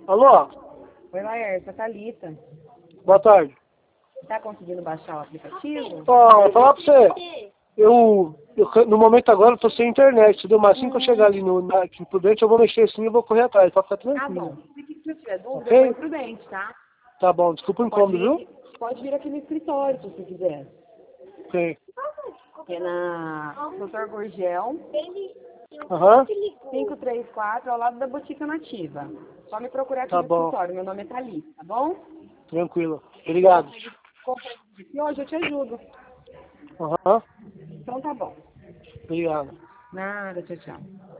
Alô? Oi, Laércio, a Thalita. Boa tarde. Tá conseguindo baixar o aplicativo? Ó, falar pra você, no momento agora eu tô sem internet, entendeu? Mas assim que eu chegar ali aqui no Prudente, eu vou mexer assim e vou correr atrás, pra ficar Tá tranquilo. bom. Se tiver dúvida, Ok? eu vou Prudente, tá? Tá bom, desculpa o incômodo, viu? Pode vir aqui no escritório, se você quiser. Ok. É na Dr. Gurgel, Aham, 534, ao lado da Botica Nativa. Só me procurar aqui tá no bom, escritório. Meu nome é Thalita, tá bom? tranquilo. Obrigado. E hoje eu te ajudo. Aham, Então tá bom. obrigado. Nada, tchau, tchau.